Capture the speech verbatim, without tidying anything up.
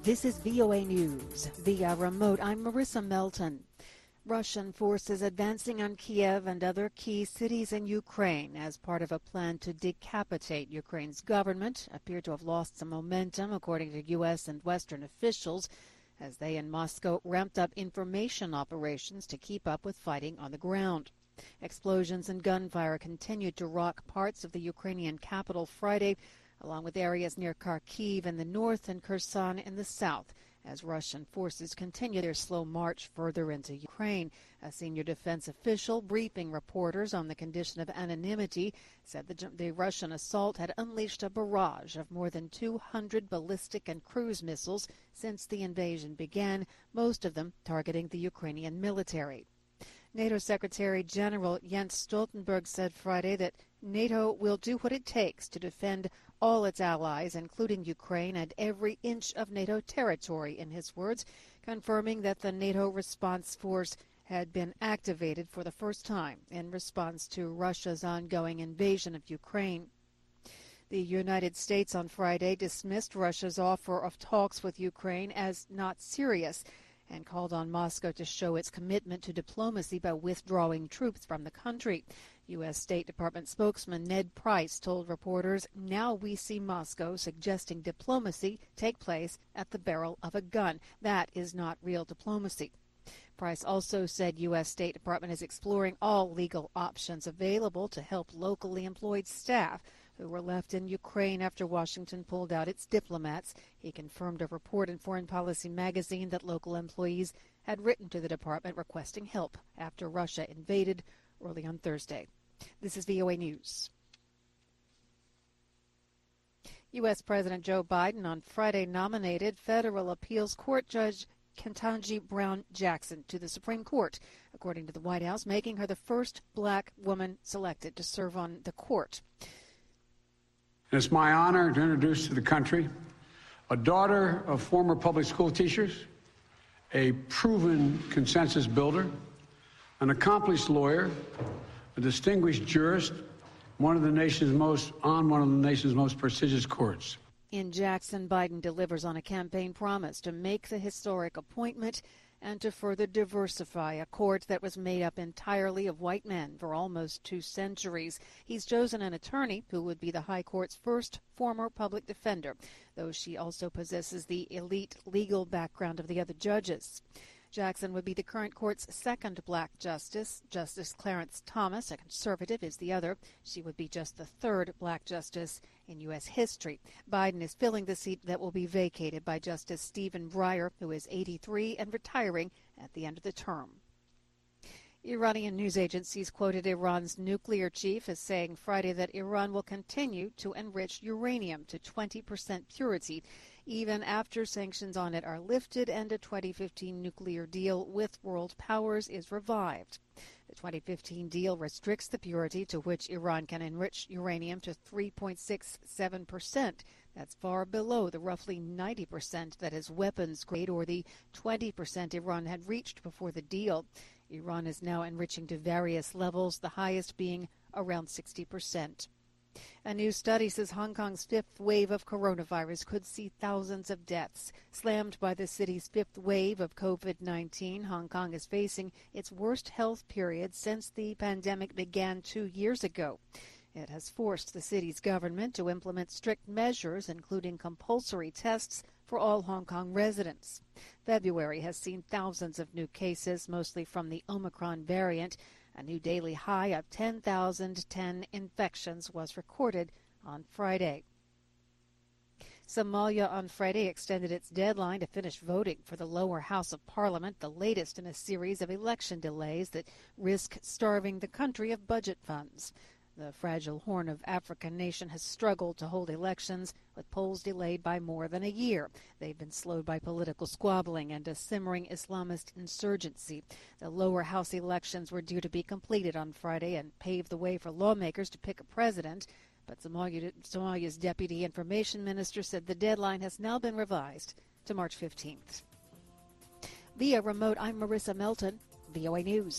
This is V O A News. Via remote, I'm Marissa Melton. Russian forces advancing on Kiev and other key cities in Ukraine as part of a plan to decapitate Ukraine's government appear to have lost some momentum, according to U S and Western officials, as they in Moscow ramped up information operations to keep up with fighting on the ground. Explosions and gunfire continued to rock parts of the Ukrainian capital Friday, along with areas near Kharkiv in the north and Kherson in the south, as Russian forces continue their slow march further into Ukraine. A senior defense official briefing reporters on the condition of anonymity said the, the Russian assault had unleashed a barrage of more than two hundred ballistic and cruise missiles since the invasion began, most of them targeting the Ukrainian military. NATO Secretary General Jens Stoltenberg said Friday that NATO will do what it takes to defend all its allies, including Ukraine, and every inch of NATO territory, in his words, confirming that the NATO response force had been activated for the first time in response to Russia's ongoing invasion of Ukraine. The United States on Friday dismissed Russia's offer of talks with Ukraine as not serious and called on Moscow to show its commitment to diplomacy by withdrawing troops from the country. U S. State Department spokesman Ned Price told reporters, "Now we see Moscow suggesting diplomacy take place at the barrel of a gun. That is not real diplomacy." Price also said U S. State Department is exploring all legal options available to help locally employed staff who were left in Ukraine after Washington pulled out its diplomats. He confirmed a report in Foreign Policy magazine that local employees had written to the department requesting help after Russia invaded early on Thursday. This is V O A News. U S. President Joe Biden on Friday nominated federal appeals court judge Ketanji Brown Jackson to the Supreme Court, according to the White House, making her the first black woman selected to serve on the court. It's my honor to introduce to the country a daughter of former public school teachers, a proven consensus builder, an accomplished lawyer, a distinguished jurist, one of the nation's most on one of the nation's most prestigious courts. In Jackson, Biden delivers on a campaign promise to make the historic appointment and to further diversify a court that was made up entirely of white men for almost two centuries. He's chosen an attorney who would be the High Court's first former public defender, though she also possesses the elite legal background of the other judges. Jackson would be the current court's second black justice. Justice Clarence Thomas, a conservative, is the other. She would be just the third black justice in U S history. Biden is filling the seat that will be vacated by Justice Stephen Breyer, who is eighty-three and retiring at the end of the term. Iranian news agencies quoted Iran's nuclear chief as saying Friday that Iran will continue to enrich uranium to twenty percent purity, even after sanctions on it are lifted and a twenty fifteen nuclear deal with world powers is revived. The twenty fifteen deal restricts the purity to which Iran can enrich uranium to three point six seven percent. That's far below the roughly ninety percent that is weapons grade, or the twenty percent Iran had reached before the deal. Iran is now enriching to various levels, the highest being around sixty percent. A new study says Hong Kong's fifth wave of coronavirus could see thousands of deaths. Slammed by the city's fifth wave of COVID nineteen, Hong Kong is facing its worst health period since the pandemic began two years ago. It has forced the city's government to implement strict measures, including compulsory tests for all Hong Kong residents. February has seen thousands of new cases, mostly from the Omicron variant. A new daily high of ten thousand ten infections was recorded on Friday. Somalia on Friday extended its deadline to finish voting for the lower house of parliament, the latest in a series of election delays that risk starving the country of budget funds. The fragile Horn of Africa nation has struggled to hold elections, with polls delayed by more than a year. They've been slowed by political squabbling and a simmering Islamist insurgency. The lower house elections were due to be completed on Friday and pave the way for lawmakers to pick a president. But Somalia, Somalia's deputy information minister said the deadline has now been revised to March fifteenth. Via remote, I'm Marissa Melton, V O A News.